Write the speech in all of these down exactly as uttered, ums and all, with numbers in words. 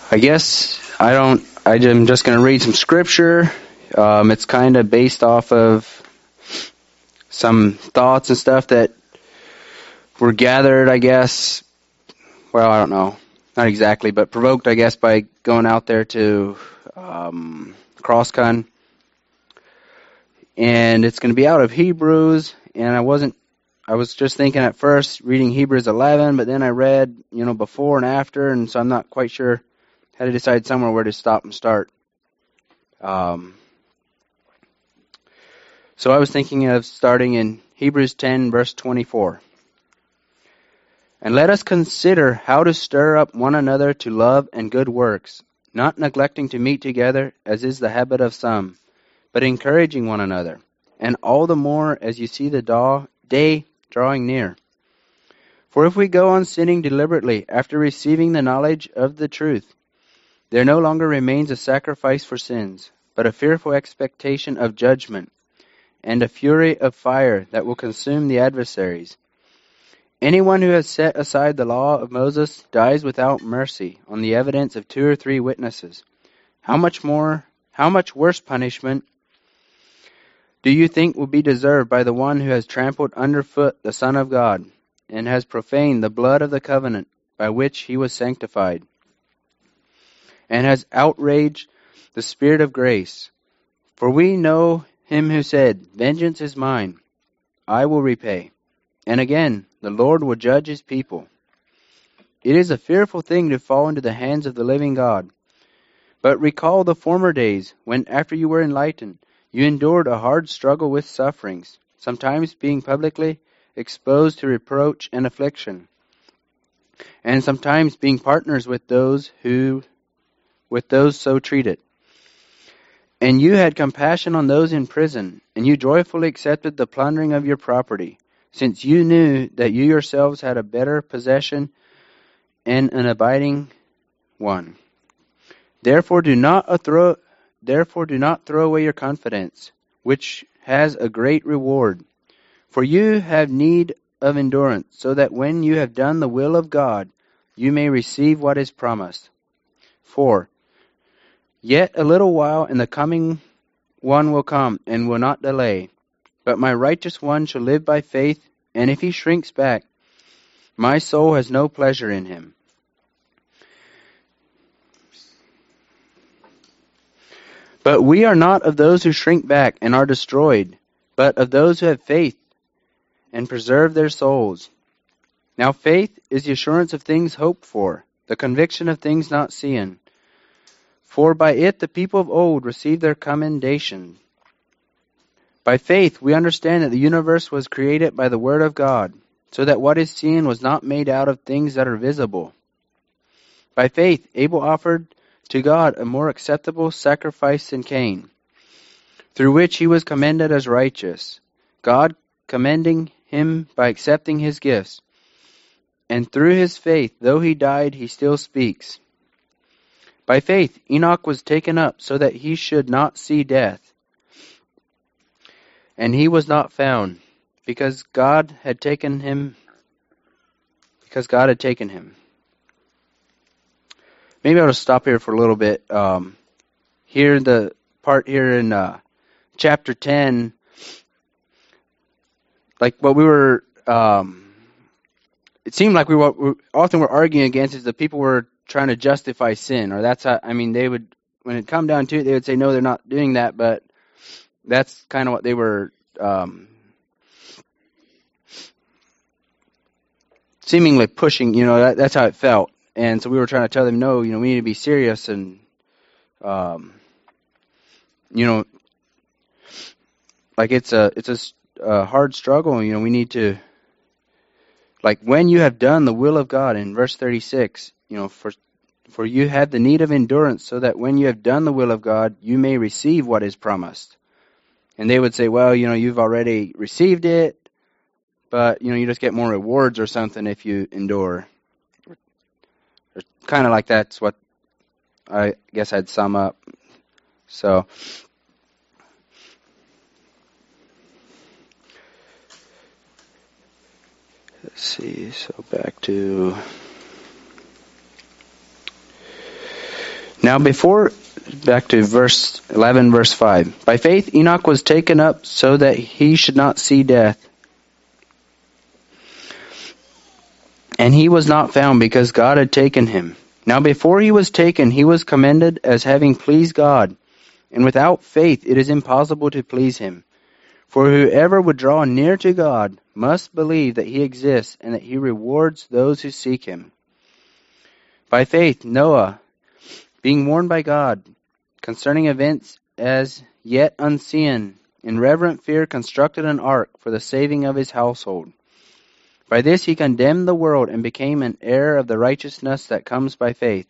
I guess I don't, I'm just going to read some scripture. Um, it's kind of based off of some thoughts and stuff that were gathered, I guess. Well, I don't know. Not exactly, but provoked, I guess, by going out there to um, CrossCon. And it's going to be out of Hebrews, and I wasn't, I was just thinking at first reading Hebrews eleven, but then I read, you know, before and after, and so I'm not quite sure how to decide somewhere where to stop and start. Um, so I was thinking of starting in Hebrews ten, verse twenty-four. And let us consider how to stir up one another to love and good works, not neglecting to meet together, as is the habit of some, but encouraging one another, and all the more as you see the daw- day drawing near. For if we go on sinning deliberately after receiving the knowledge of the truth, there no longer remains a sacrifice for sins, but a fearful expectation of judgment, and a fury of fire that will consume the adversaries. Anyone who has set aside the law of Moses dies without mercy on the evidence of two or three witnesses. How much more, how much worse punishment do you think will be deserved by the one who has trampled underfoot the Son of God, and has profaned the blood of the covenant by which he was sanctified, and has outraged the Spirit of grace? For we know him who said, Vengeance is mine, I will repay. And again, the Lord will judge his people. It is a fearful thing to fall into the hands of the living God. But recall the former days, when after you were enlightened, you endured a hard struggle with sufferings, sometimes being publicly exposed to reproach and affliction, and sometimes being partners with those who, with those so treated. And you had compassion on those in prison, and you joyfully accepted the plundering of your property, since you knew that you yourselves had a better possession and an abiding one. Therefore do not throw, therefore do not throw away your confidence, which has a great reward. For you have need of endurance, so that when you have done the will of God, you may receive what is promised. For yet a little while, and the coming one will come, and will not delay. But my righteous one shall live by faith, and if he shrinks back, my soul has no pleasure in him. But we are not of those who shrink back and are destroyed, but of those who have faith and preserve their souls. Now faith is the assurance of things hoped for, the conviction of things not seen. For by it the people of old received their commendation. By faith we understand that the universe was created by the word of God, so that what is seen was not made out of things that are visible. By faith Abel offered to God a more acceptable sacrifice than Cain, through which he was commended as righteous, God commending him by accepting his gifts. And through his faith, though he died, he still speaks. By faith Enoch was taken up so that he should not see death. And he was not found, because God had taken him, because God had taken him. Maybe I'll just stop here for a little bit. Um, here, the part here in uh, chapter ten, like what we were, um, it seemed like we were we often were arguing against is the people were trying to justify sin, or that's how, I mean, they would, when it come down to it, they would say, no, they're not doing that, but that's kind of what they were um, seemingly pushing, you know, that, that's how it felt. And so we were trying to tell them, no, you know, we need to be serious and, um, you know, like it's a, it's a, a hard struggle. You know, we need to, like when you have done the will of God in verse thirty-six, you know, for, for you have the need of endurance so that when you have done the will of God, you may receive what is promised. And they would say, well, you know, you've already received it, but, you know, you just get more rewards or something if you endure. Kind of like that's what I guess I'd sum up. So, let's see. So back to Now before, back to verse eleven, verse five. By faith Enoch was taken up so that he should not see death. And he was not found because God had taken him. Now before he was taken, he was commended as having pleased God. And without faith it is impossible to please him. For whoever would draw near to God must believe that he exists and that he rewards those who seek him. By faith Noah, being warned by God concerning events as yet unseen, in reverent fear constructed an ark for the saving of his household. By this he condemned the world and became an heir of the righteousness that comes by faith.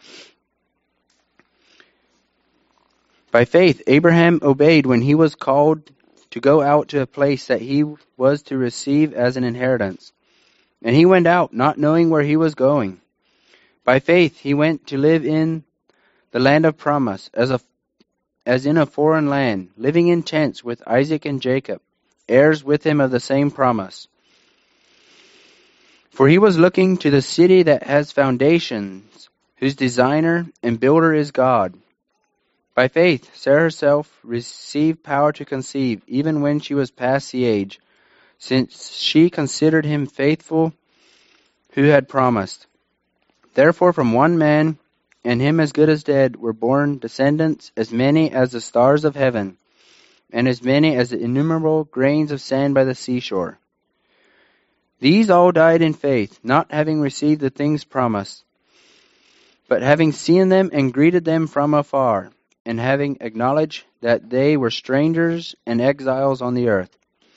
By faith Abraham obeyed when he was called to go out to a place that he was to receive as an inheritance. And he went out, not knowing where he was going. By faith he went to live in the land of promise, as a as in a foreign land, living in tents with Isaac and Jacob, heirs with him of the same promise. For he was looking to the city that has foundations, whose designer and builder is God. By faith Sarah herself received power to conceive, even when she was past the age, since she considered him faithful who had promised. Therefore from one man, and him as good as dead, were born descendants as many as the stars of heaven, and as many as the innumerable grains of sand by the seashore. These all died in faith, not having received the things promised, but having seen them and greeted them from afar, and having acknowledged that they were strangers and exiles on the earth.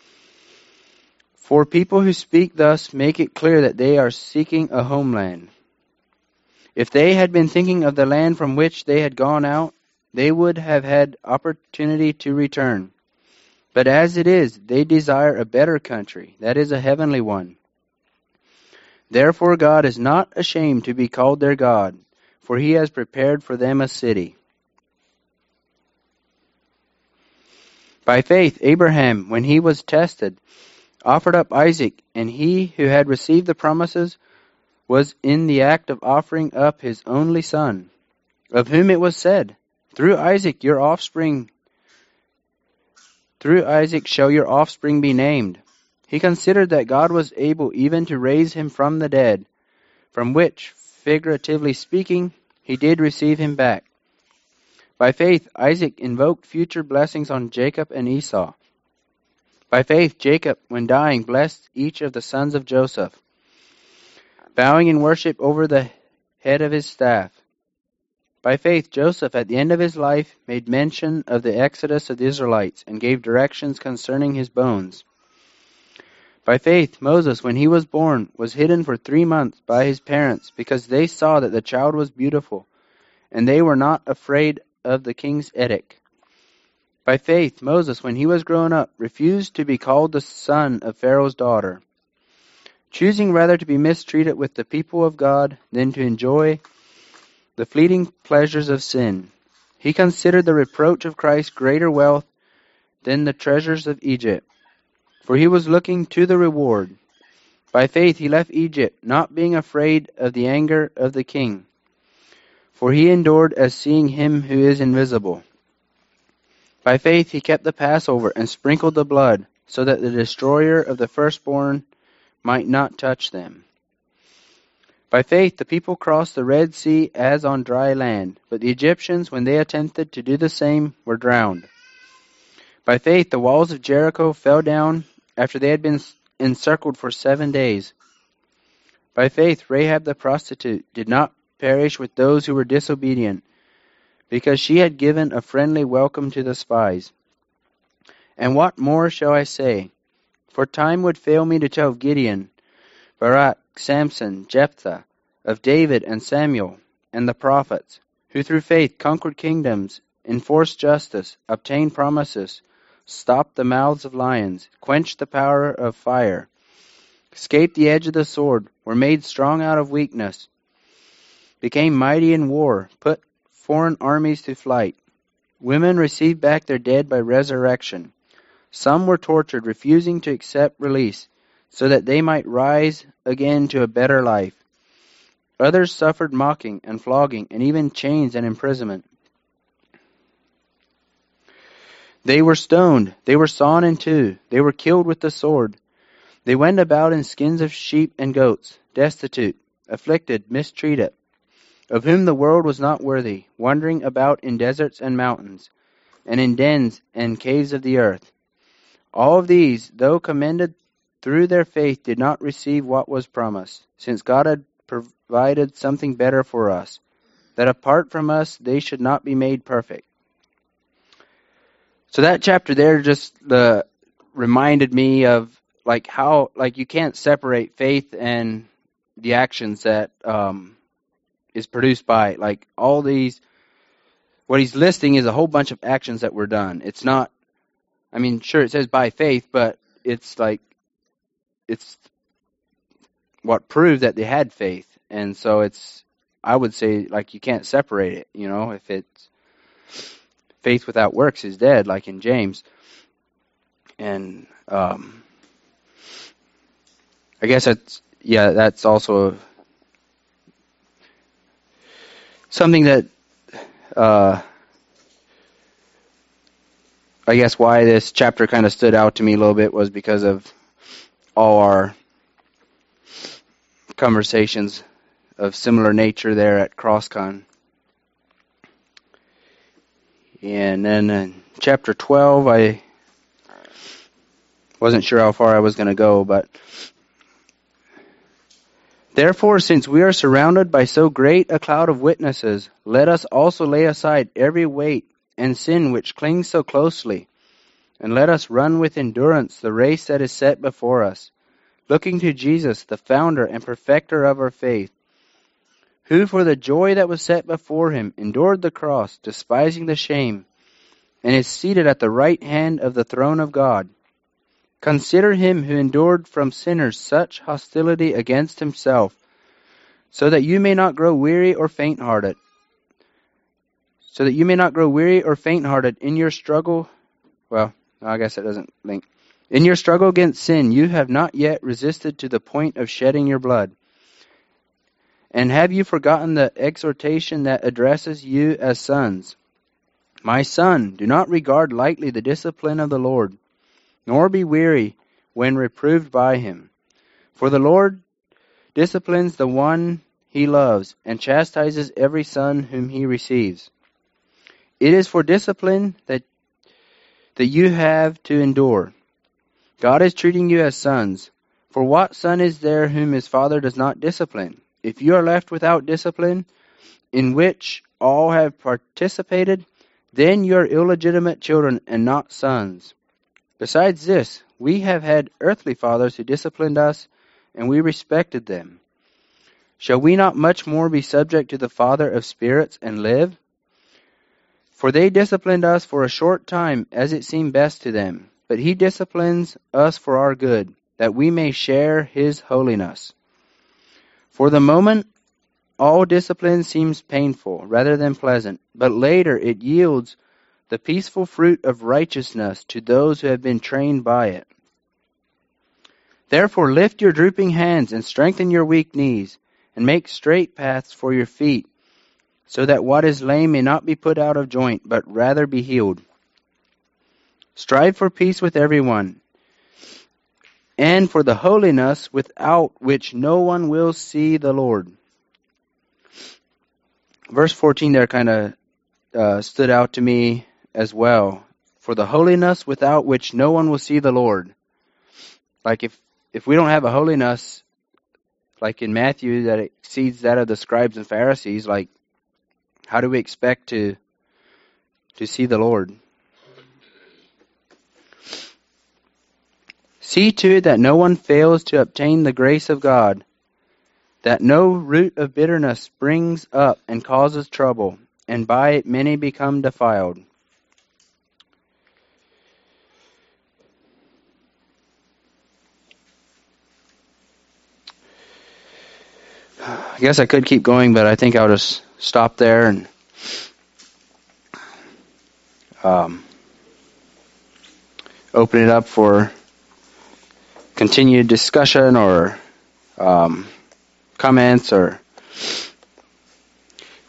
For people who speak thus make it clear that they are seeking a homeland. If they had been thinking of the land from which they had gone out, they would have had opportunity to return. But as it is, they desire a better country, that is, a heavenly one. Therefore God is not ashamed to be called their God, for he has prepared for them a city. By faith Abraham, when he was tested, offered up Isaac, and he who had received the promises was in the act of offering up his only son, of whom it was said, Through Isaac your offspring, through Isaac shall your offspring be named. He considered that God was able even to raise him from the dead, from which, figuratively speaking, he did receive him back. By faith Isaac invoked future blessings on Jacob and Esau. By faith Jacob, when dying, blessed each of the sons of Joseph, bowing in worship over the head of his staff. By faith Joseph, at the end of his life, made mention of the exodus of the Israelites and gave directions concerning his bones. By faith Moses, when he was born, was hidden for three months by his parents, because they saw that the child was beautiful, and they were not afraid of the king's edict. By faith Moses, when he was grown up, refused to be called the son of Pharaoh's daughter, choosing rather to be mistreated with the people of God than to enjoy the fleeting pleasures of sin. He considered the reproach of Christ greater wealth than the treasures of Egypt, for he was looking to the reward. By faith he left Egypt, not being afraid of the anger of the king, for he endured as seeing him who is invisible. By faith he kept the Passover and sprinkled the blood, so that the destroyer of the firstborn might not touch them. By faith the people crossed the Red Sea as on dry land, but the Egyptians, when they attempted to do the same, were drowned. By faith the walls of Jericho fell down after they had been encircled for seven days. By faith Rahab the prostitute did not perish with those who were disobedient, because she had given a friendly welcome to the spies. And what more shall I say? For time would fail me to tell of Gideon, Barak, Samson, Jephthah, of David and Samuel, and the prophets, who through faith conquered kingdoms, enforced justice, obtained promises, stopped the mouths of lions, quenched the power of fire, escaped the edge of the sword, were made strong out of weakness, became mighty in war, put foreign armies to flight. Women received back their dead by resurrection. Some were tortured, refusing to accept release, so that they might rise again to a better life. Others suffered mocking and flogging and even chains and imprisonment. They were stoned, they were sawn in two, they were killed with the sword. They went about in skins of sheep and goats, destitute, afflicted, mistreated, of whom the world was not worthy, wandering about in deserts and mountains, and in dens and caves of the earth. All of these, though commended through their faith, did not receive what was promised, since God had provided something better for us, that apart from us they should not be made perfect. So that chapter there just uh, reminded me of like how like you can't separate faith and the actions that um, is produced by like all these. What he's listing is a whole bunch of actions that were done. It's not. I mean, sure, it says by faith, but it's like it's what proved that they had faith, and so it's. I would say like you can't separate it. You know, if it's faith without works is dead, like in James. And um, I guess that's, yeah, that's also something that, uh, I guess why this chapter kind of stood out to me a little bit was because of all our conversations of similar nature there at CrossCon. And then in chapter twelve, I wasn't sure how far I was going to go, but therefore, since we are surrounded by so great a cloud of witnesses, let us also lay aside every weight and sin which clings so closely, and let us run with endurance the race that is set before us, looking to Jesus, the founder and perfecter of our faith, who for the joy that was set before him endured the cross, despising the shame, and is seated at the right hand of the throne of God. Consider him who endured from sinners such hostility against himself, so that you may not grow weary or faint-hearted. So that you may not grow weary or faint-hearted in your struggle. Well, I guess it doesn't link. In your struggle against sin, you have not yet resisted to the point of shedding your blood. And have you forgotten the exhortation that addresses you as sons? My son, do not regard lightly the discipline of the Lord, nor be weary when reproved by him. For the Lord disciplines the one he loves, and chastises every son whom he receives. It is for discipline that, that you have to endure. God is treating you as sons. For what son is there whom his father does not discipline? If you are left without discipline, in which all have participated, then you are illegitimate children and not sons. Besides this, we have had earthly fathers who disciplined us, and we respected them. Shall we not much more be subject to the Father of spirits and live? For they disciplined us for a short time, as it seemed best to them. But he disciplines us for our good, that we may share his holiness. For the moment, all discipline seems painful rather than pleasant, but later it yields the peaceful fruit of righteousness to those who have been trained by it. Therefore lift your drooping hands and strengthen your weak knees, and make straight paths for your feet, so that what is lame may not be put out of joint, but rather be healed. Strive for peace with everyone, and for the holiness without which no one will see the Lord. Verse fourteen there kind of uh, stood out to me as well. For the holiness without which no one will see the Lord. Like if, if we don't have a holiness, like in Matthew, that exceeds that of the scribes and Pharisees, like how do we expect to to see the Lord? See to it that no one fails to obtain the grace of God, that no root of bitterness springs up and causes trouble, and by it many become defiled. I guess I could keep going, but I think I'll just stop there and um, open it up for continued discussion or um, comments or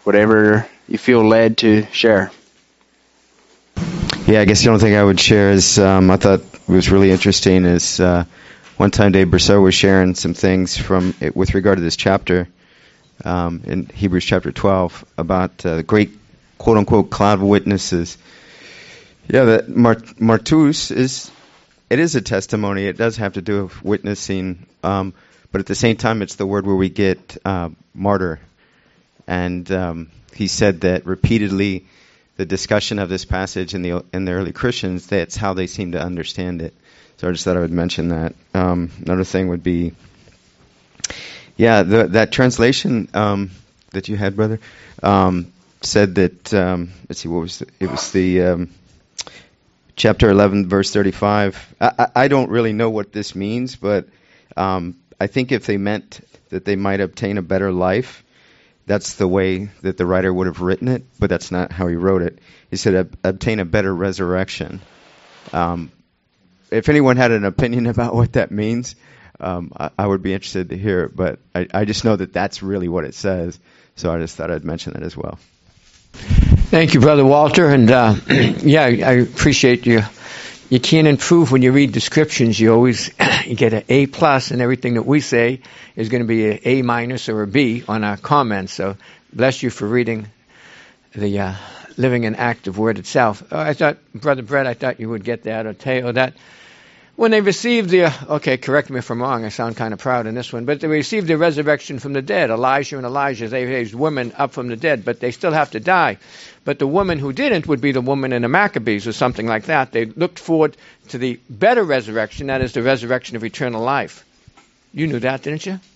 whatever you feel led to share. Yeah, I guess the only thing I would share is um, I thought was really interesting is uh, one time Dave Brousseau was sharing some things from with regard to this chapter um, in Hebrews chapter twelve about uh, the great quote-unquote cloud of witnesses. Yeah, that mart- martus is, it is a testimony. It does have to do with witnessing, um, but at the same time, it's the word where we get uh, martyr. And um, he said that repeatedly, the discussion of this passage in the in the early Christians, that's how they seem to understand it. So I just thought I would mention that. Um, another thing would be, yeah, the, that translation um, that you had, brother, um, said that, um, let's see, what was the, it was the um, chapter eleven, verse thirty-five. I, I, I don't really know what this means, but um, I think if they meant that they might obtain a better life, that's the way that the writer would have written it, but that's not how he wrote it. He said, Ob- obtain a better resurrection. Um, if anyone had an opinion about what that means, um, I, I would be interested to hear it, but I, I just know that that's really what it says, so I just thought I'd mention that as well. Thank you, Brother Walter, and uh, yeah, I appreciate you. You can't improve when you read descriptions. You always you get an A plus, and everything that we say is going to be an A minus or a B on our comments. So bless you for reading the uh, living and active word itself. Oh, I thought, Brother Brett, I thought you would get that, or Teo, that when they received the, okay, correct me if I'm wrong, I sound kind of proud in this one, but they received the resurrection from the dead. Elijah and Elijah, they raised women up from the dead, but they still have to die. But the woman who didn't would be the woman in the Maccabees or something like that. They looked forward to the better resurrection, that is the resurrection of eternal life. You knew that, didn't you?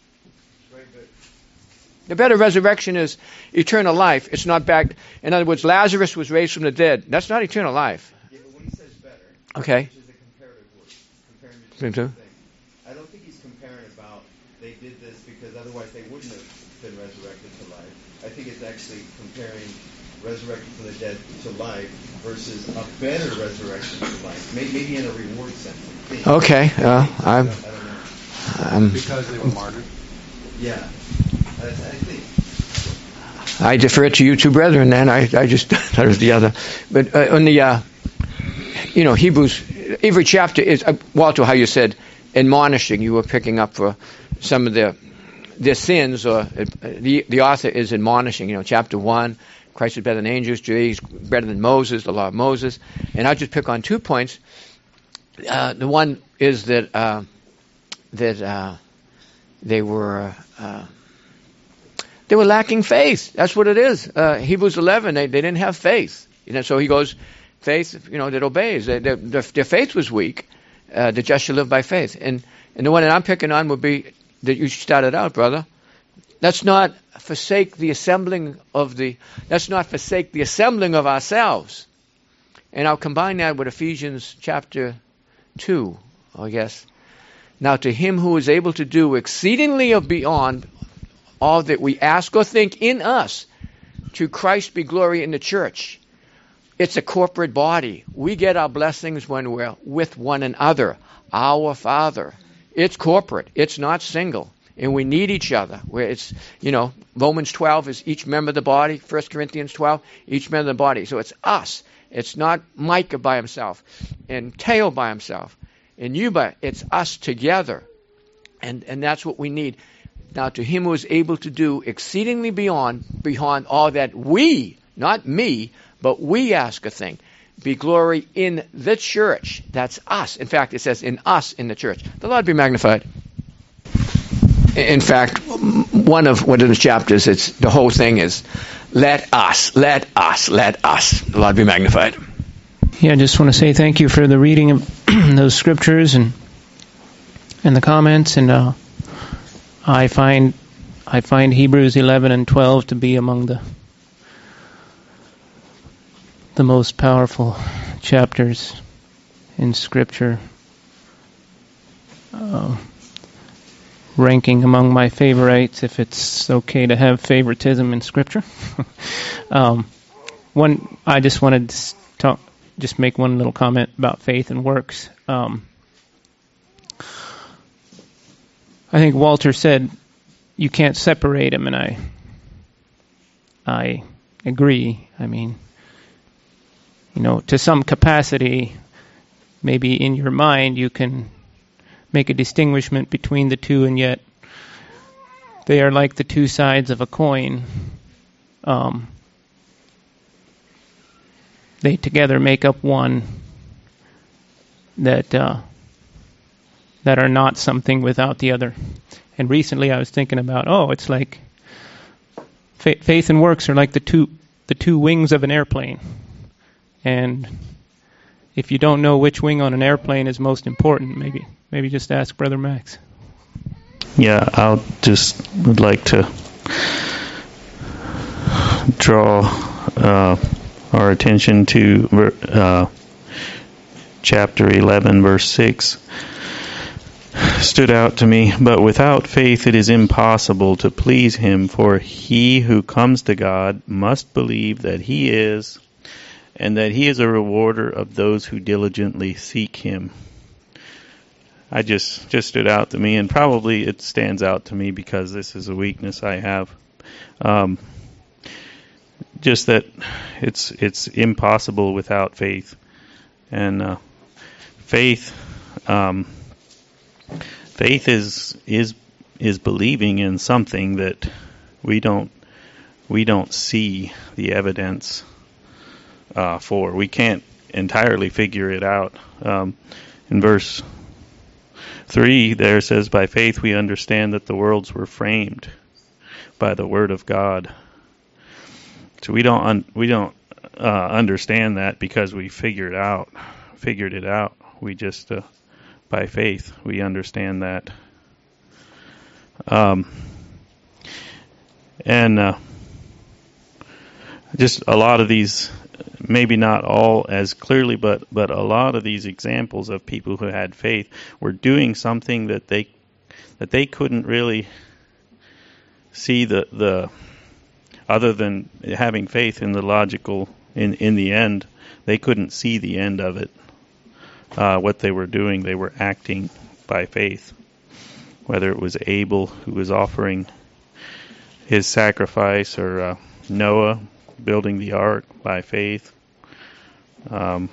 The better resurrection is eternal life. It's not back. In other words, Lazarus was raised from the dead. That's not eternal life. Yeah, but when he says better, okay. Which is a comparative word, comparing between so? things. I don't think he's comparing about they did this because otherwise they wouldn't have been resurrected to life. I think it's actually comparing resurrected from the dead to life versus a better resurrection to life. Maybe, maybe in a reward sense. I think. Okay. Uh, I'm, I don't, I don't know. I'm, because they were martyred. Yeah. I, I think. I defer to you two brethren then. I, I just thought it was the other. But uh, on the, uh, you know, Hebrews, every chapter is, uh, Walter, how you said, admonishing. You were picking up for some of the their sins, or uh, the, the author is admonishing. You know, chapter one, Christ is better than angels, he's better than Moses, the law of Moses. And I'll just pick on two points. Uh, the one is that uh, that uh, they were... Uh, They were lacking faith. That's what it is. Uh, Hebrews eleven, they, they didn't have faith. You know, so he goes, faith, you know, that obeys. They, they, their, their faith was weak. Uh, the just shall live by faith. And, and the one that I'm picking on would be that you started out, brother. Let's not forsake the assembling of the, let's not forsake the assembling of ourselves. And I'll combine that with Ephesians chapter two, I guess. Now to him who is able to do exceedingly beyond all that we ask or think in us, to Christ be glory in the church. It's a corporate body. We get our blessings when we're with one another. Our Father. It's corporate. It's not single. And we need each other. Where it's, you know, Romans twelve is each member of the body. First Corinthians twelve, each member of the body. So it's us. It's not Micah by himself and Teo by himself and you by, it's us together. And, and that's what we need. Now to him who is able to do exceedingly beyond, beyond all that we, not me, but we ask a thing, be glory in the church. That's us. In fact, it says in us in the church. The Lord be magnified. In fact, one of one of the chapters, it's the whole thing is, let us, let us, let us. The Lord be magnified. Yeah, I just want to say thank you for the reading of those scriptures and and the comments, and uh, I find I find Hebrews eleven and twelve to be among the the most powerful chapters in Scripture, uh, ranking among my favorites, if it's okay to have favoritism in Scripture. um, one, I just wanted to talk, just make one little comment about faith and works. Um, I think Walter said you can't separate them, and I I agree. I mean, you know, to some capacity, maybe in your mind you can make a distinguishment between the two, and yet they are like the two sides of a coin. Um, they together make up one that uh, that are not something without the other. And recently I was thinking about, oh, it's like fa- faith and works are like the two the two wings of an airplane. And if you don't know which wing on an airplane is most important, maybe maybe just ask Brother Max. Yeah, I'll just would like to draw uh, our attention to uh, chapter eleven, verse six. Stood out to me, but without faith it is impossible to please him, for he who comes to God must believe that he is, and that he is a rewarder of those who diligently seek him. I just just stood out to me, and probably it stands out to me because this is a weakness I have. Um, just that it's it's impossible without faith, and uh, faith um, faith is is is believing in something that we don't we don't see the evidence uh, for. We can't entirely figure it out. Um, in verse three, there says, by faith we understand that the worlds were framed by the word of God. So we don't un- we don't uh, understand that because we figured out figured it out. We just uh, by faith we understand that. Um, and uh, just a lot of these, maybe not all as clearly, but but a lot of these examples of people who had faith were doing something that they that they couldn't really see the the other than having faith in the logical in in the end. They couldn't see the end of it. Uh, what they were doing, they were acting by faith. Whether it was Abel who was offering his sacrifice, or uh, Noah building the ark by faith, um,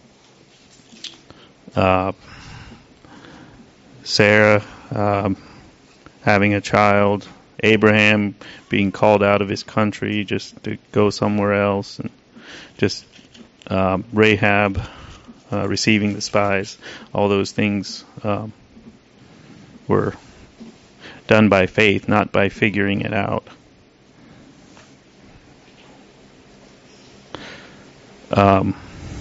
uh, Sarah um, having a child, Abraham being called out of his country just to go somewhere else, and just um, Rahab uh, receiving the spies. All those things um, were done by faith, not by figuring it out. Um,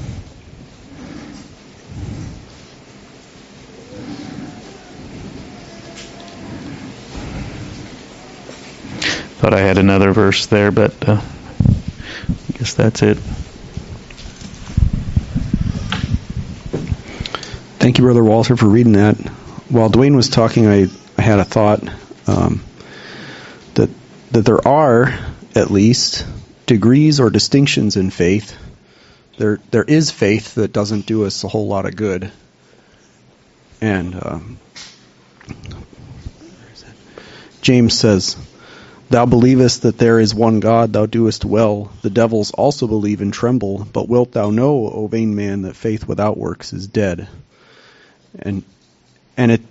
thought I had another verse there, but uh, I guess that's it. Thank you, Brother Walter, for reading that. While Dwayne was talking, I, I had a thought um, that that there are at least degrees or distinctions in faith. There there is faith that doesn't do us a whole lot of good, and um, James says, "Thou believest that there is one God, thou doest well. The devils also believe and tremble. But wilt thou know, O vain man, that faith without works is dead?" And and it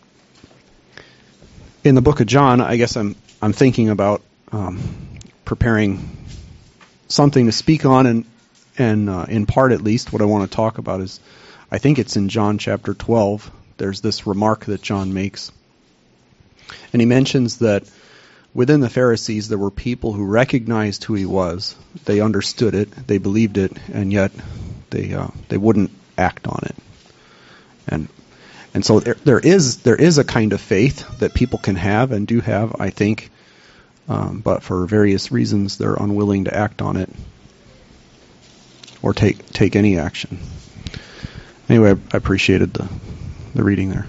in the book of John, I guess I'm I'm thinking about um, preparing something to speak on, and and uh, in part at least, what I want to talk about is, I think it's in John chapter twelve. There's this remark that John makes, and he mentions that within the Pharisees there were people who recognized who he was. They understood it, they believed it, and yet they uh, they wouldn't act on it. And and so there, there is there is a kind of faith that people can have and do have, I think, um, but for various reasons they're unwilling to act on it or take take any action. Anyway, I appreciated the the reading there.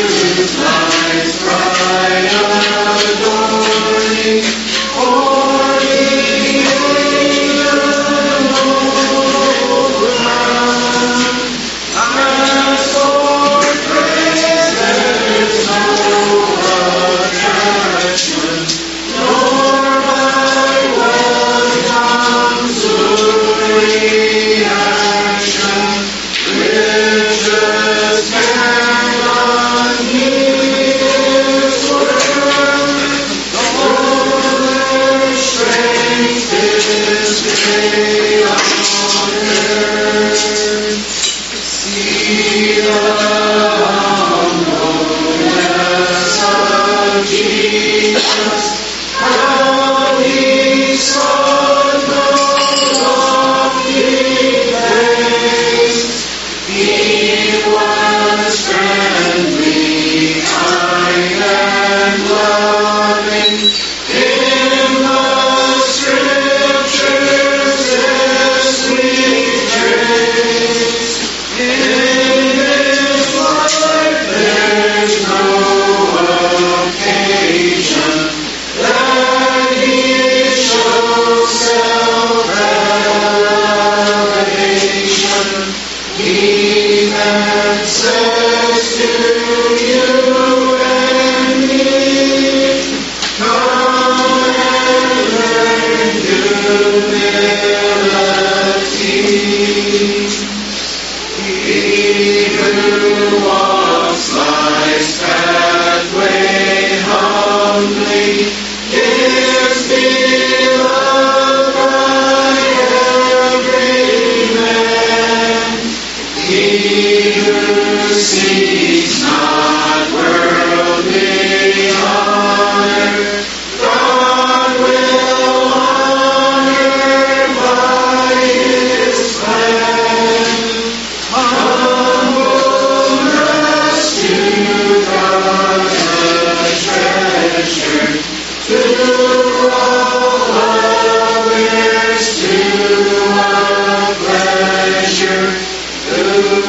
Oh,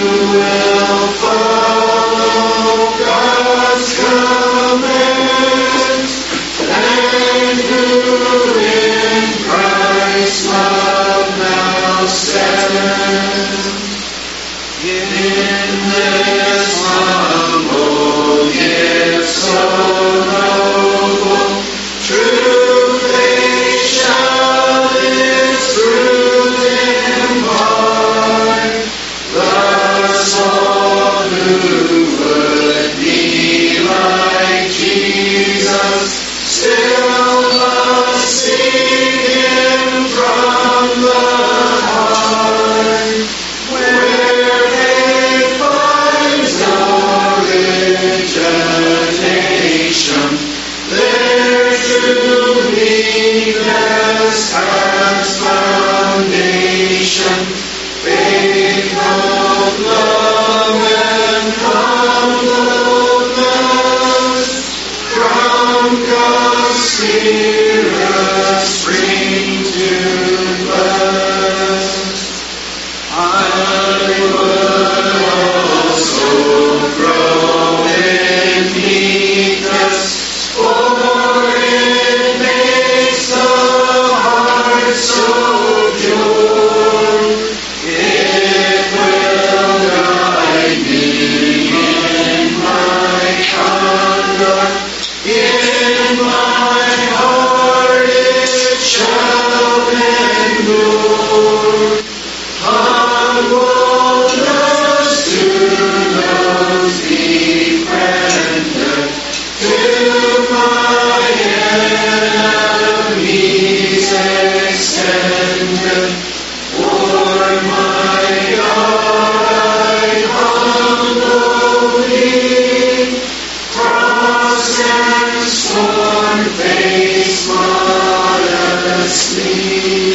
will follow God's commands, and who in Christ's love now stands. In this humble gift so noble, true faith shall its fruit impart. Thus all who would be like Jesus still must seek Him from the heart, where faith finds no origination. There true meekness has foundation. Faithful love and humbleness from God's Spirit spring to bless. I would also grow in meekness, for it makes the heart so pure. It will guide me in my conduct. In my heart it shall endure. Humbleness to those befriended, to my enemies extended. For my God I humbly cross and scorn face modestly.